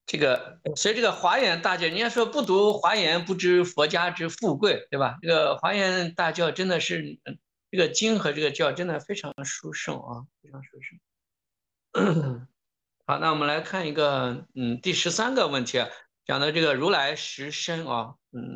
所以这个华严大教，人家说不读华严不知佛家之富贵，对吧？这个华严大教真的是，这个经和这个教真的非常殊胜啊，非常殊胜。好，那我们来看一个，第13个问题啊，讲的这个如来实身啊，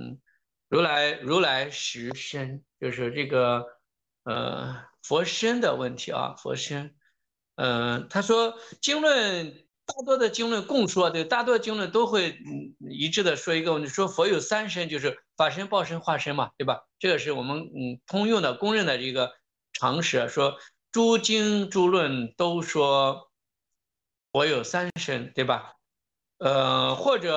如来实身就是这个佛身的问题啊，佛身，他说经论大多的经论共说，对，大多的经论都会一致的说一个问题，说佛有3身，就是法身、报身、化身嘛，对吧？这个是我们通用的公认的这个常识，说诸经诸论都说佛有3身，对吧？或者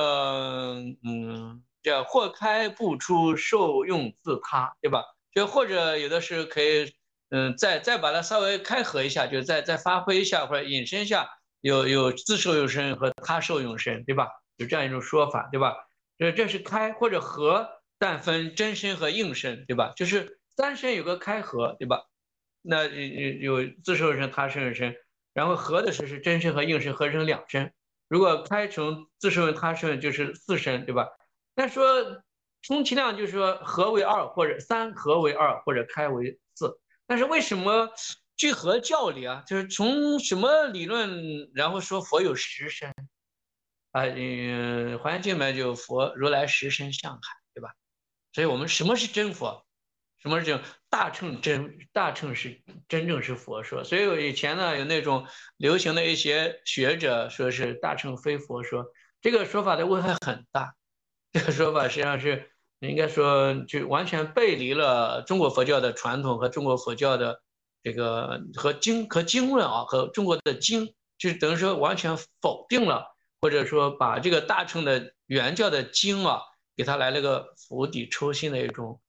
叫或开不出，受用自他，对吧？就或者有的是可以，再把它稍微开合一下，就再发挥一下或者引申一下，有自受用身和他受用身，对吧？有这样一种说法，对吧？这是开或者合，但分真身和应身，对吧？就是3身有个开合，对吧？那有自受用身、他受用身，然后合的是真身和应身合成2身。如果开成自受用、他受用就是4身，对吧？那说充其量就是说合为2，或者3合为2，或者开为4。但是为什么聚合教理啊？就是从什么理论，然后说佛有10身啊？华严经里面就佛如来10身相海，对吧？所以我们什么是真佛？什么是这种大乘是真正是佛说？所以以前呢有那种流行的一些学者说是大乘非佛说，这个说法的危害很大。这个说法实际上是应该说就完全背离了中国佛教的传统和中国佛教的这个和经论啊，和中国的经，就是等于说完全否定了，或者说把这个大乘的原教的经啊，给它来了个釜底抽薪的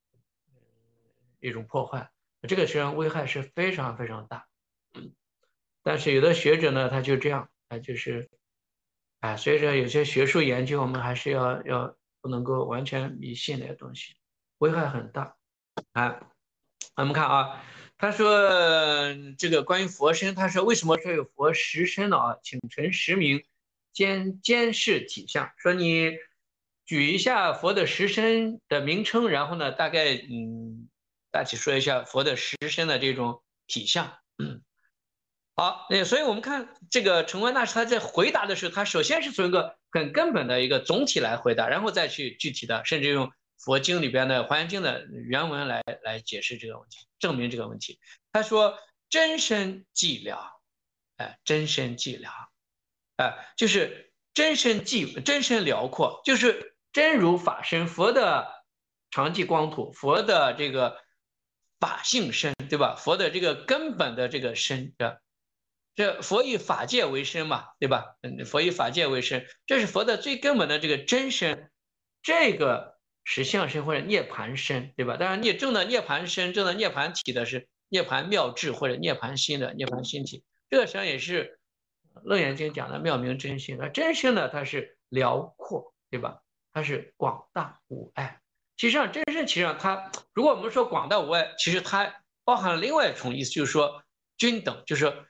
一种破坏，这个实际上危害是非常非常大。但是有的学者呢，他就这样，他就是，所以说有些学术研究我们还是要不能够完全迷信那些东西，危害很大。啊，我们看啊，他说这个关于佛身，他说为什么说有佛10身呢？啊，请陈实名监视体相，说你举一下佛的10身的名称，然后呢，大体说一下佛的10身的这种体相。好，所以我们看这个陈官大师他在回答的时候，他首先是从一个很根本的一个总体来回答，然后再去具体的，甚至用佛经里边的《华严经》的原文来解释这个问题，证明这个问题。他说真身寂寥，真身寂寥，就是真身辽阔，就是真如法身，佛的常寂光土，佛的这个法性身，对吧？佛的这个根本的这个身，这佛以法界为身嘛，对吧？佛以法界为身，这是佛的最根本的这个真身，这个是相身或者涅盘身，对吧？当然，正的涅盘身、正的涅盘体的是涅盘妙智或者涅盘心的涅盘心体，这个实际上也是楞严经讲的妙明真心。那真身呢，它是辽阔，对吧？它是广大无碍。其实上，真身其实上它，如果我们说广大无碍，其实它包含了另外一重意思，就是说均等，就是说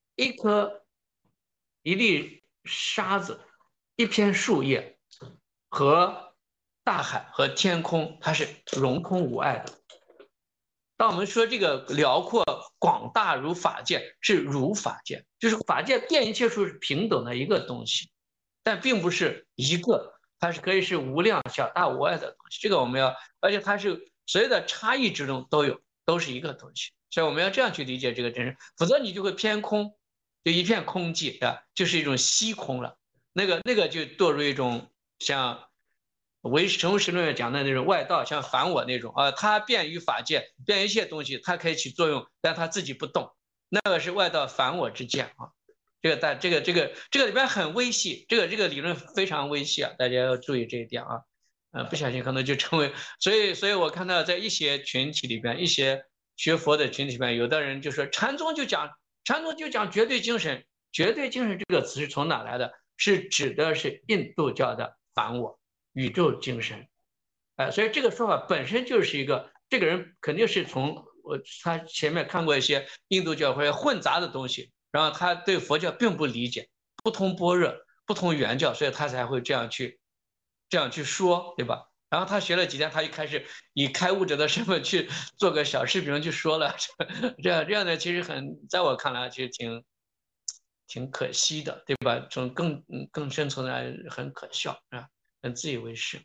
一粒沙子、一片树叶和大海和天空，它是融通无碍的。当我们说这个辽阔广大如法界，是如法界，就是法界遍一切处是平等的一个东西，但并不是一个，它是可以是无量小大无碍的东西。这个我们要，而且它是所有的差异之中都有，都是一个东西。所以我们要这样去理解这个真实，否则你就会偏空，就一片空寂啊，就是一种虚空了。那个就堕入一种像成唯识论讲的那种外道，像反我那种啊，它便于法界，便于一切东西，它可以起作用，但它自己不动，那个是外道反我之见啊。这个里边很微细，这个理论非常微细啊，大家要注意这一点啊。不小心可能就成为，所以我看到在一些群体里边，一些学佛的群体里边，有的人就说禅宗就讲绝对精神，绝对精神这个词是从哪来的？是指的是印度教的反我宇宙精神，所以这个说法本身就是一个，这个人肯定是从他前面看过一些印度教或者混杂的东西，然后他对佛教并不理解，不通般若， 不同原教，所以他才会这样去说，对吧？然后他学了几天，他就开始以开悟者的身份去做个小视频去说了，这样的其实在我看来其实挺可惜的，对吧？从更深层来很可笑啊，很自以为是，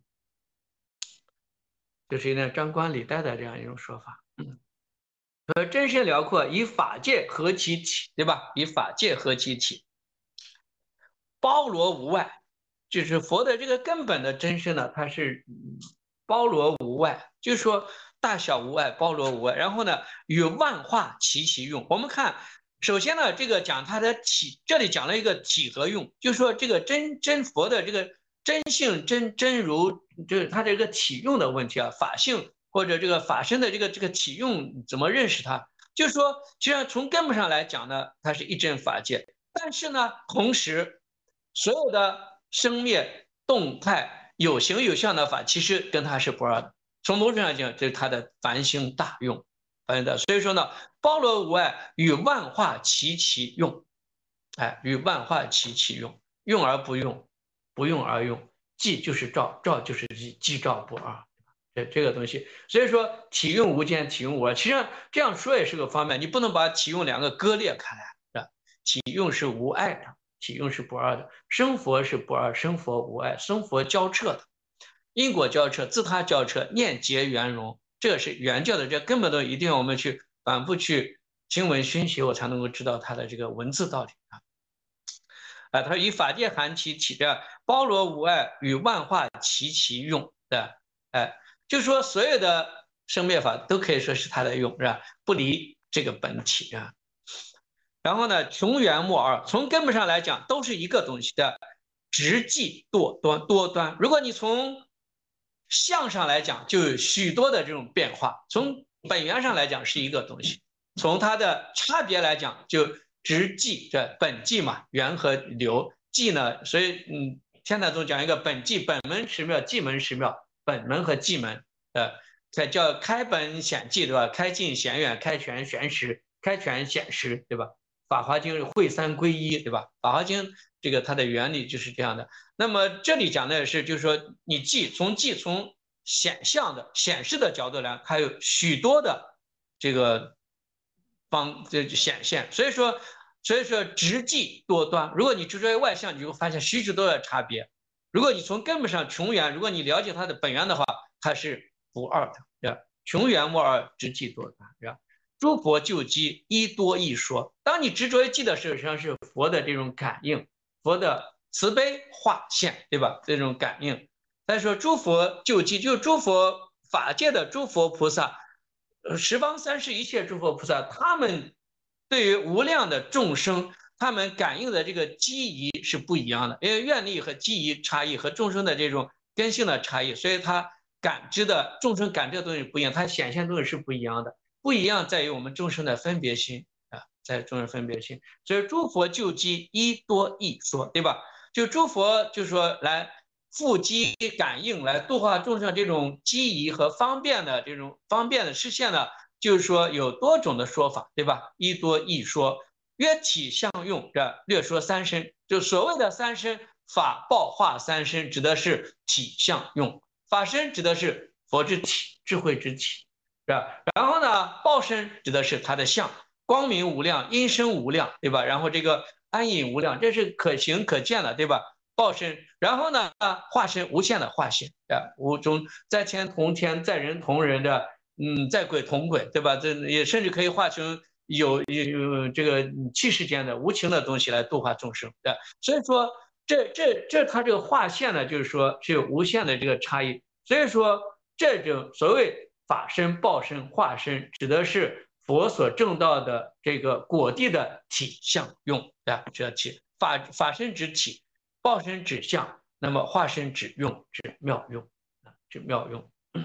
就是有点张冠李戴的这样一种说法。真身辽阔，以法界合其体，对吧？以法界合其体，包罗无外。就是佛的这个根本的真身呢，它是包罗无外，就是说大小无碍，包罗无外。然后呢，与万化齐其用。我们看，首先呢，这个讲它的体，这里讲了一个体和用，就是说这个真佛的这个真性真如，就是它这个体用的问题啊，法性或者这个法身的这个体用怎么认识它？就是说，实际上从根本上来讲呢，它是一真法界，但是呢，同时所有的生灭动态有形有相的法，其实跟它是不二的。从某种上讲，这是它的繁星大用，所以说呢，包罗无碍，与万化齐其用，与万化齐其用，用而不用，不用而用，即就是照，照就是即，即照不二。这个东西，所以说体用无间，体用无二。其实这样说也是个方面，你不能把体用两个割裂开来，是吧？体用是无碍的，体用是不二的，生佛是不二，生佛无碍，生佛交彻的，因果交彻，自他交彻，念结圆融，这是原教的这根本都一定要我们去反复去经文熏习，我才能够知道它的这个文字道理啊。他说以法界含其体的包罗无碍，与万化齐其用的，就是说所有的生灭法都可以说是它的用，是吧？不离这个本体啊。然后呢，穷源末二，从根本上来讲都是一个东西的，直迹多端。如果你从相上来讲，就有许多的这种变化；从本源上来讲是一个东西，从它的差别来讲，就直迹这本迹嘛，源和流迹呢，所以天台宗讲一个本迹，本门十妙，迹门十妙，本门和迹门，才叫开本显迹，对吧？开近显远，开全玄实，开全显实，对吧？法华经是会三归一，对吧？法华经这个它的原理就是这样的。那么这里讲的是，就是说你从显象的显示的角度来，还有许多的这个这显现。所以说直迹多端。如果你执着于外象，你就会发现许多的差别。如果你从根本上穷源，如果你了解它的本源的话，它是不二的，对吧？穷源莫二，直迹多端，对吧？诸佛救机一多一说。当你执着于记的时候，实际上是佛的这种感应，佛的慈悲化现，对吧？这种感应。再说诸佛救机，就是诸佛法界的诸佛菩萨，十方三世一切诸佛菩萨，他们对于无量的众生，他们感应的这个机宜是不一样的，因为愿力和机宜差异和众生的这种根性的差异，所以他感知的众生感知的东西不一样，它显现东西是不一样的。不一样在于我们众生的分别心啊，在众生分别心。所以诸佛救机一多一说，对吧？就诸佛就说来附机感应，来度化众生这种机宜和方便的这种方便的实现呢，就是说有多种的说法，对吧？一多一说，约体相用，这略说三身。就所谓的三身，法报化三身，指的是体相用；法身指的是佛之体，智慧之体。是吧？然后呢，报身指的是它的相，光明无量，音声无量，对吧？然后这个安隐无量，这是可行可见的，对吧？报身，然后呢，化身无限的化现，无中在天同天，在人同人的，在鬼同鬼，对吧？这也甚至可以化成有这个气世间的无情的东西来度化众生，对吧？所以说，它这个化现呢，就是说是有无限的这个差异，所以说这种所谓法身、报身、化身，指的是佛所证道的这个果地的体相用啊，这体法身指体，报身指相，那么化身指用，指妙用啊，指妙用。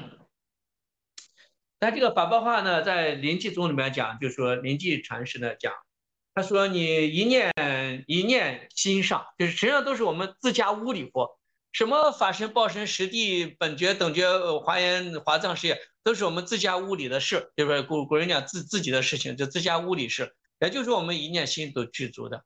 但这个法报化呢，在临济宗里面讲，就说临济禅师呢讲，他说你一念心上，就是实际上都是我们自家屋里佛。什么法身、报身、实地、本觉、等觉、华严、华藏事业，都是我们自家屋里的事，对不对？古人讲自己的事情，就自家屋里事，也就是说我们一念心都具足的。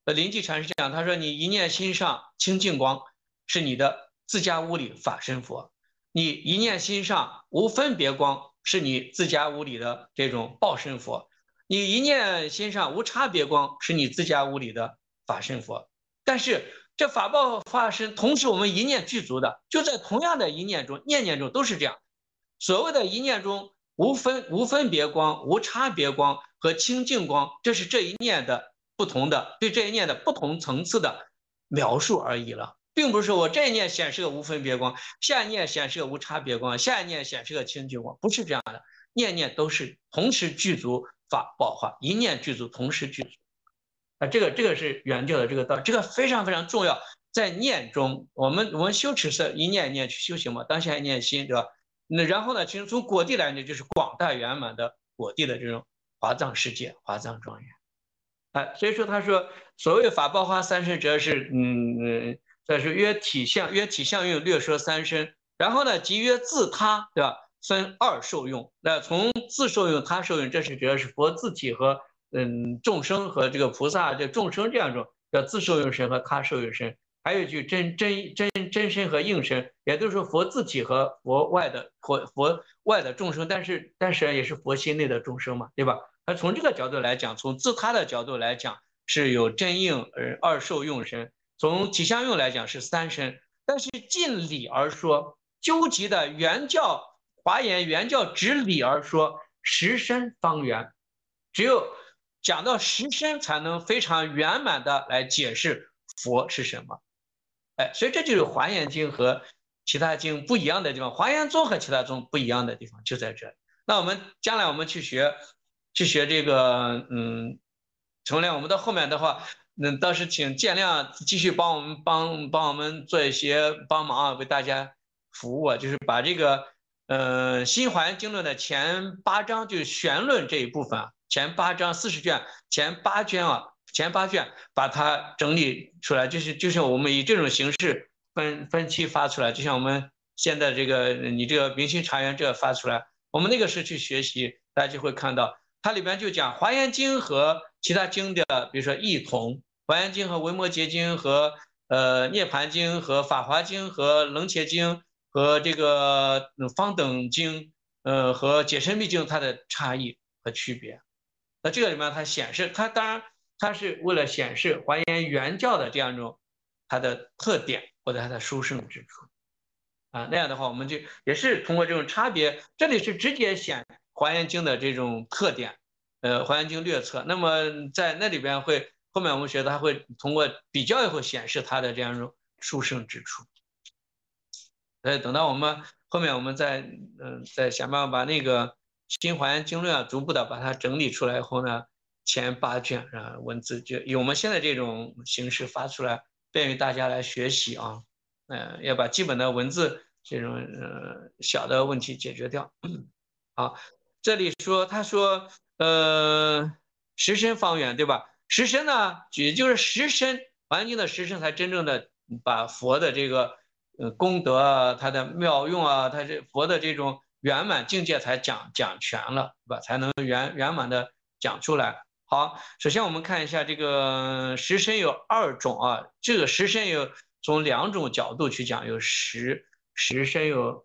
临济禅师讲，他说你一念心上清净光，是你的自家屋里法身佛；你一念心上无分别光，是你自家屋里的这种报身佛；你一念心上无差别光，是你自家屋里的法身佛。但是这法报化身，同时我们一念具足的，就在同样的一念中，念念中都是这样。所谓的一念中无分别光、无差别光和清净光，这是这一念的不同的，对这一念的不同层次的描述而已了，并不是说我这一念显示个无分别光，下一念显示个无差别光，下一念显示个清净光，不是这样的，念念都是同时具足法报化，一念具足，同时具足。这个是原教的这个道，这个非常非常重要。在念中，我们修持是一念一念去修行嘛，当下一念心，对吧？那然后呢，其实从果地来呢，就是广大圆满的果地的这种华藏世界、华藏庄严。所以说他说，所谓法报化三身者是，这是曰体相运略说三身，然后呢，即曰自他，对吧？分二受用。那从自受用、他受用，这是主要是佛自体和众生和这个菩萨这众生这样一种叫自受用身和他受用身。还有一句真身和应身，也就是说佛自体和佛外的众生，但是也是佛心内的众生嘛，对吧？那从这个角度来讲，从自他的角度来讲，是有真应二受用身；从体相用来讲是三身。但是尽理而说，究极的原教华严原教指理而说，实身方圆，只有讲到实身，才能非常圆满的来解释佛是什么。所以这就是华严经和其他经不一样的地方，华严宗和其他宗不一样的地方就在这里。那我们将来我们去学这个，从来我们到后面的话，倒是请见谅，继续帮我们做一些帮忙啊，为大家服务啊，就是把这个新华严经论的前8章，就是玄论这一部分啊，前8章40卷，前8卷啊。前8卷把它整理出来，就是我们以这种形式分期发出来，就像我们现在这个你这个明心茶园这发出来，我们那个是去学习，大家就会看到它里边就讲华严经和其他经的，比如说异同，华严经和维摩诘经和涅盘经和法华经和楞伽经和这个方等经和解深密经它的差异和区别。那这个里面它显示，它当然它是为了显示还原原教的这样一种它的特点或者它的殊胜之处啊。那样的话，我们就也是通过这种差别，这里是直接显还原经的这种特点，还原经略册。那么在那里边会后面我们学它会通过比较以后显示它的这样一种殊胜之处。等到我们后面我们再想办法把那个新还原经论啊，逐步的把它整理出来以后呢，前8卷啊文字就以我们现在这种形式发出来，便于大家来学习啊。要把基本的文字这种小的问题解决掉。好，这里说他说实身方圆对吧？实身呢，也就是实身，还原经的实身才真正的把佛的这个功德啊，它的妙用啊，它这佛的这种圆满境界才讲全了，对吧？才能圆满的讲出来。好，首先我们看一下这个实身有2种啊，这个实身有从2种角度去讲，有实身有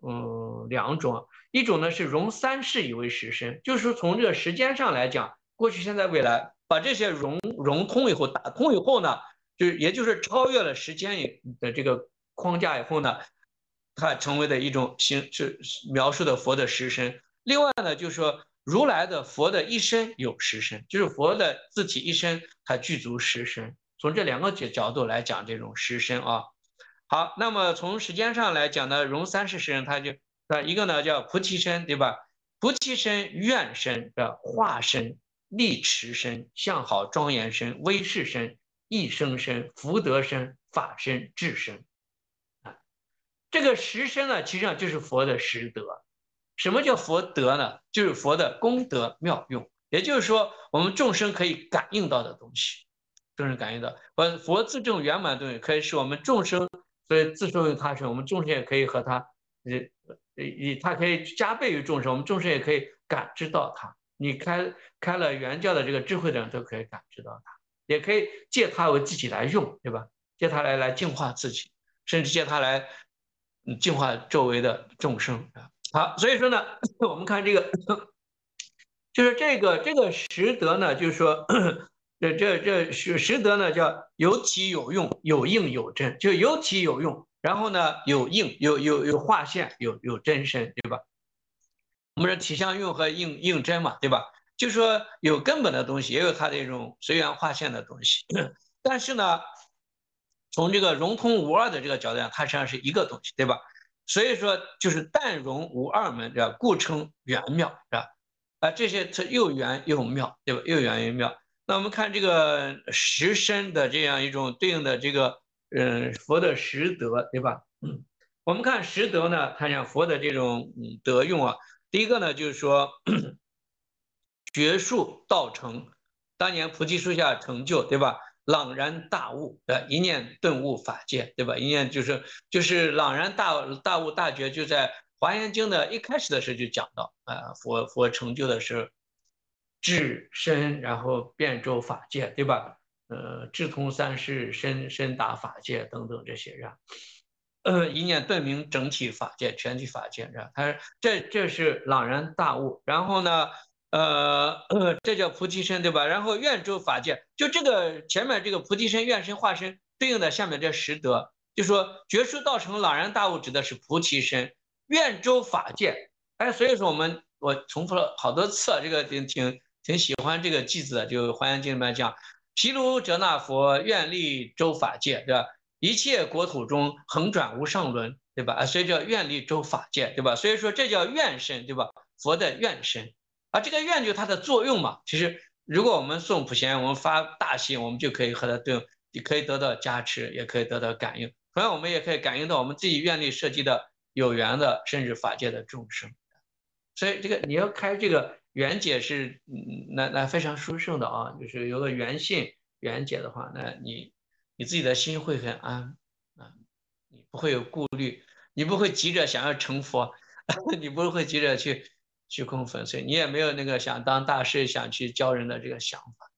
2种，一种呢是融3世以为实身，就是说从这个时间上来讲，过去、现在、未来，把这些融通以后，打通以后呢，也就是超越了时间的这个框架以后呢，它成为的一种是描述的佛的实身。另外呢，就是说如来的佛的一身有实身，就是佛的自体一身，它具足实身。从这2个角度来讲这种实身啊。好，那么从时间上来讲呢，融3世实身，它就一个呢叫菩提身，对吧？菩提身、愿身的化身、力持身、相好庄严身、威势身、一生身、福德身、法身、智身。这个实身呢，其实上就是佛的实德。什么叫佛德呢？就是佛的功德妙用，也就是说，我们众生可以感应到的东西，众生感应到。佛自证圆满的东西，可以使我们众生，所以自受用他身，我们众生也可以和他，他可以加倍于众生，我们众生也可以感知到他。你开了原教的这个智慧的人都可以感知到他。 也可以借它为自己来用，对吧？借它来净化自己，甚至借它来净化周围的众生啊。好，所以说呢，我们看这个，就是这个实德呢，就是说，这实德呢叫有体有用，有应有真，就有体有用，然后呢有应有划线，有真身，对吧？我们说体相用和应真嘛，对吧？就是说有根本的东西，也有它的一种随缘划线的东西。但是呢，从这个融通无二的这个角度讲，它实际上是一个东西，对吧？所以说就是但融无二门，对吧？故称圆妙，是吧？这些它又圆又妙，对吧？又圆又妙。那我们看这个实身的这样一种对应的这个，佛的实德，对吧？我们看实德呢，它讲佛的这种德用啊，第一个呢就是说学术道成，当年菩提树下成就，对吧？朗然大悟，一念顿悟法界，对吧？一念就是朗然大悟大觉，就在华严经的一开始的时候就讲到，佛成就的是智深，然后遍周法界，对吧？智通三世，深达法界等等这些人。一念顿明整体法界、全体法界，是吧？这是朗然大悟。然后呢，这叫菩提身，对吧？然后愿周法界，就这个前面这个菩提身、愿身、化身对应的下面这十德，就说觉疏道成朗然大悟指的是菩提身，愿周法界。所以说我重复了好多次，这个挺喜欢这个句子的，就《华严经》里面讲，毗卢遮那佛愿力周法界，对吧？一切国土中横转无上轮，对吧？所以叫愿力周法界，对吧？所以说这叫愿身，对吧？佛的愿身，这个愿就是它的作用嘛。其实如果我们诵普贤，我们发大心，我们就可以和它对应，也可以得到加持，也可以得到感应。同样，我们也可以感应到我们自己愿力设计的有缘的，甚至法界的众生。所以这个你要开这个缘解是，那非常殊胜的啊，就是有个缘信缘解的话，那你自己的心会很安啊，你不会有顾虑，你不会急着想要成佛，你不会急着去供粉碎，你也没有那个想当大师、想去教人的这个想法。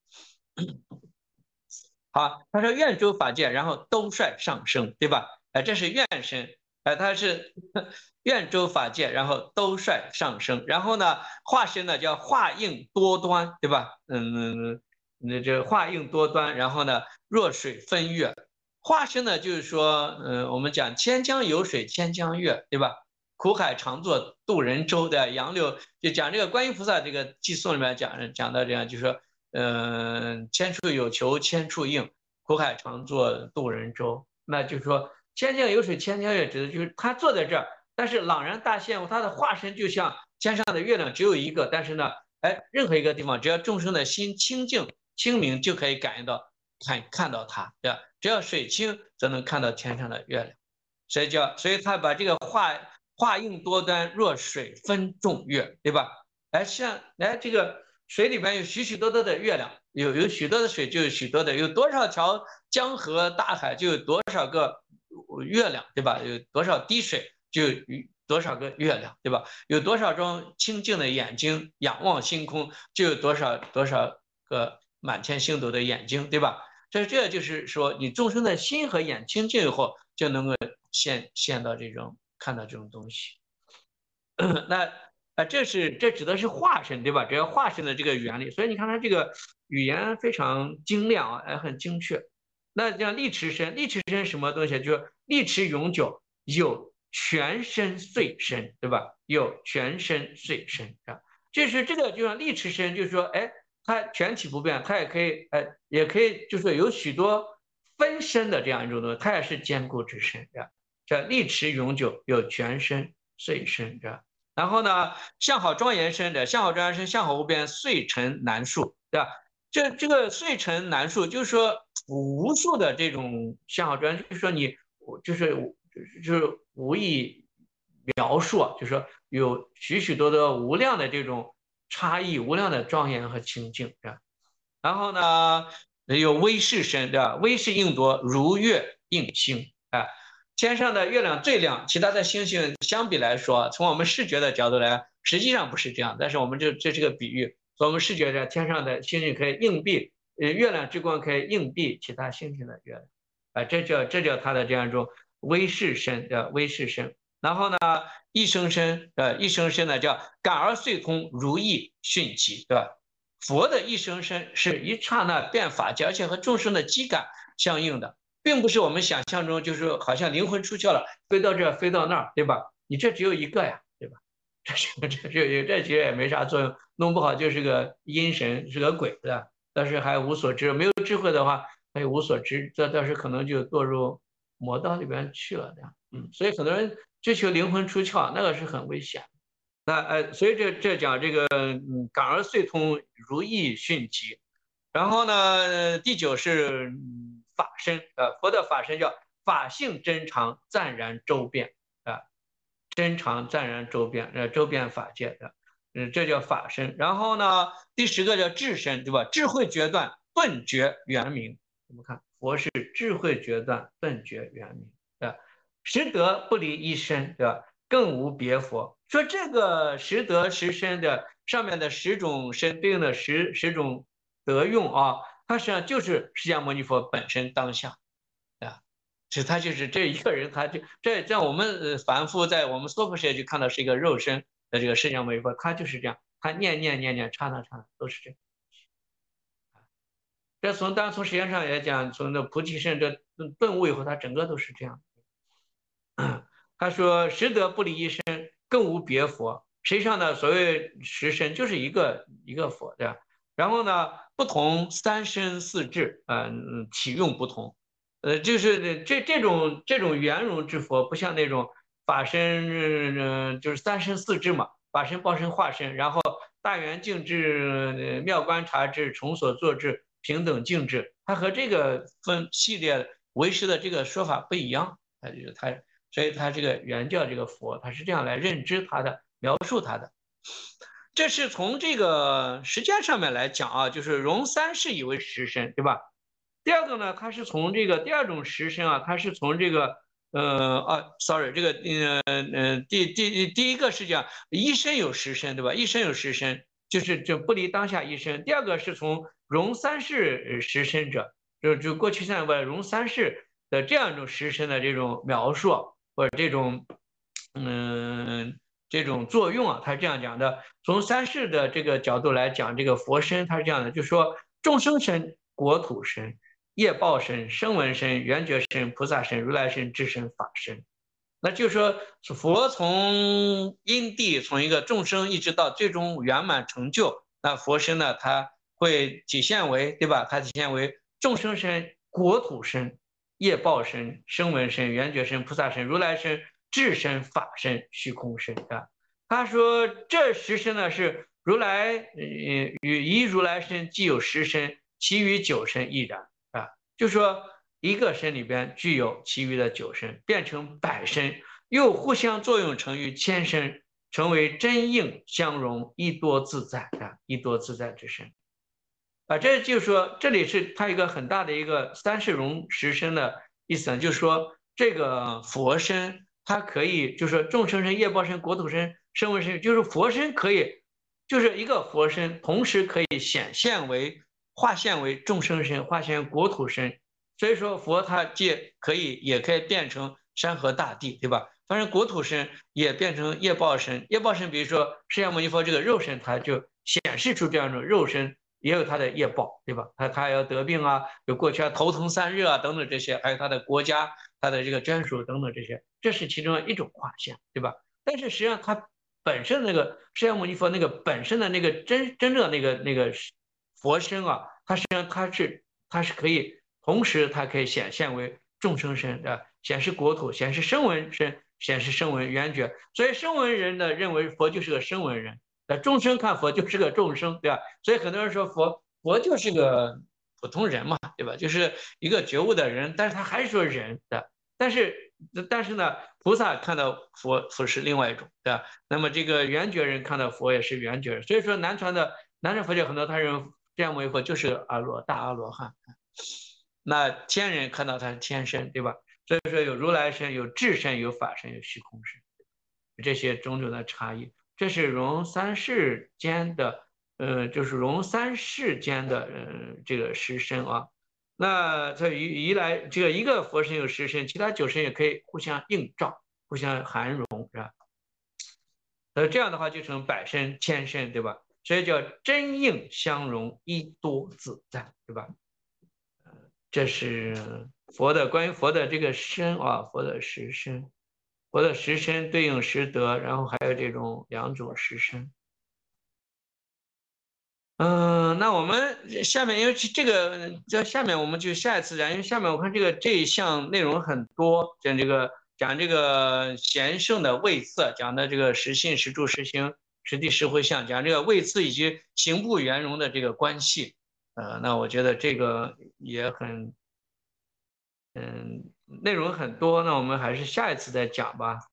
好，他说愿周法界，然后兜率上升，对吧？这是愿身，他是愿周法界，然后兜率上升，然后呢，化身呢叫化应多端，对吧？那这化应多端，然后呢，若水分月，化身呢就是说，我们讲千江有水千江月，对吧？苦海常作渡人舟的杨柳，就讲这个观音菩萨这个寄颂里面讲到这样，就说。千处有求千处应，苦海常作渡人舟。那就是说，千江有水千江月，指的就是他坐在这儿，但是朗然大现，他的化身就像天上的月亮只有一个，但是呢，任何一个地方，只要众生的心清净清明，就可以感应到看到它，对吧？只要水清，则能看到天上的月亮。所以他把这个化应多端，若水分众月，对吧？这个水里边有许许多多的月亮，有许多的水就有许多的，有多少条江河大海就有多少个月亮，对吧？有多少滴水就有多少个月亮，对吧？有多少双清净的眼睛仰望星空，就有多少个满天星斗的眼睛，对吧？这就是说，你众生的心和眼清净以后，就能够现到这种看到这种东西。那这指的是化身，对吧？只要化身的这个原理，所以你看它这个语言非常精亮啊，很精确。那像力持身，力持身什么东西？就是力持永久，有全身碎身，对吧？有全身碎身啊，就是这个就像力持身，就是说，它全体不变，它也可以，就是说有许多分身的这样一种东西，它也是坚固之身，对吧？这力持永久，有全身碎身，对吧？然后呢，相好庄严身者，相好庄严身，相好无边，碎尘难数，对吧？这个碎尘难数，就是说无数的这种相好庄严，就是说你就是无以描述啊，就是说有许许多多无量的这种差异，无量的庄严和清净，对吧？然后呢，有微视身，对吧？微视应多，如月映星，天上的月亮最亮，其他的星星相比来说，从我们视觉的角度来，实际上不是这样。但是我们这是个比喻，从我们视觉上，天上的星星可以映蔽月亮之光可以映蔽其他星星的月亮，这叫它的这样一种微视身的微视身。然后呢，一生身一生身呢叫感而遂通，如意迅疾，对吧？佛的一生身是一刹那变法界，而且和众生的机感相应的，并不是我们想象中就是好像灵魂出窍了，飞到这儿飞到那儿，对吧？你这只有一个呀，对吧？这其实也没啥作用，弄不好就是个阴神，是个鬼的，但是还无所知。没有智慧的话，还有无所知，这倒是可能就堕入魔道里边去了，这样。所以很多人追求灵魂出窍，那个是很危险。那所以这讲这个感而遂通，如意迅疾。然后呢，第九是法身，佛的法身叫法性真常，暂然周遍啊。真常暂然周遍，周遍法界的，这叫法身。然后呢，第10个叫智身，对吧？智慧决断，顿觉圆明。我们看，佛是智慧决断，顿觉圆明，对吧？识得不离一身，对吧？更无别佛。说这个识得识身的上面的10种身对应的十种德用啊，它实际上就是释迦牟尼佛本身当下。他就是这一个人，他就这在我们凡夫在我们娑婆世界就看到是一个肉身的这个释迦牟尼佛，他就是这样，他念念念念，刹那刹那都是这样。当然从时间上来讲，从那菩提圣这顿悟以后，他整个都是这样。他说识得不离一身，更无别佛。实际上呢，所谓十身就是一个佛，对吧？然后呢，不同三身四智，体用不同。就是这种圆融之佛，不像那种法身，就是三身四智嘛，法身、报身、化身，然后大圆净智、妙观察智、重所作智、平等净智，它和这个分系列为师的这个说法不一样，所以它这个原教这个佛，它是这样来认知它的、描述它的。这是从这个时间上面来讲啊，就是融三世以为实身，对吧？第二个呢，它是从这个第二种实身啊，它是从这个sorry，这个第一个是讲一身有实身，对吧？一身有实身，就是就不离当下一身。第二个是从融三世实身者，就过去现在融三世的这样一种实身的这种描述，或者这种作用啊，他是这样讲的。从三世的这个角度来讲，这个佛身他是这样的，就是说众生身、国土身、业报身、声闻身、缘觉身、菩萨身、如来身、智身、法身。那就是说，佛从因地从一个众生一直到最终圆满成就，那佛身呢，它会体现为，对吧？它体现为众生身、国土身、业报身、声闻身、缘觉身、菩萨身、如来身、智身、法身、虚空身啊。他说这十身呢是如来与一如来身既有十身，其余9身亦然啊。就说一个身里边具有其余的9身，变成100身，又互相作用成于千身，成为真应相融，一多自在啊，一多自在之身。这就是说，这里是它一个很大的一个三世融十身的意思呢，就是说这个佛身它可以，就是说众生身、业报身、国土身、声闻身，就是佛身可以，就是一个佛身，同时可以化现为众生身、化现为国土身。所以说佛它既可以，也可以变成山河大地，对吧？反正国土身也变成业报身，业报身，比如说释迦牟尼佛这个肉身，它就显示出这样一种肉身。也有他的业报，对吧？他要得病啊，有过去头疼散热啊等等这些，还有他的国家、他的这个专属等等这些，这是其中一种化现，对吧？但是实际上他本身那个释迦牟尼佛那个本身的那个真正那个佛身啊，它实际上它是可以同时它可以显现为众生身的，显示国土，显示声闻身，显示声闻缘觉，所以声闻人呢认为佛就是个声闻人。众生看佛就是个众生，对吧？所以很多人说佛就是个普通人嘛，对吧？就是一个觉悟的人，但是他还是说人的。但是呢，菩萨看到佛是另外一种，对吧？那么这个圆觉人看到佛也是圆觉人，所以说南传佛教很多他认为这样为佛就是大阿罗汉。那天人看到他是天身，对吧？所以说有如来身、有智身、有法身、有虚空身，这些种种的差异。这是融三世间的就是融三世间的这个十身啊。那它一来这个一个佛身有十身，其他九身也可以互相映照、互相含容，是吧？这样的话就成百身、千身，对吧？所以叫真应相融，一多自在，对吧？这是关于佛的这个身啊，佛的十身，佛的十身对应十德，然后还有这种两种十身。那我们下面因为这个在下面我们就下一次讲，因为下面我看这一项内容很多，讲这个贤圣的位次，讲的这个实信、实住、实行、实地、实回向，讲这个位次以及行部圆融的这个关系。那我觉得这个也很内容很多，那我们还是下一次再讲吧。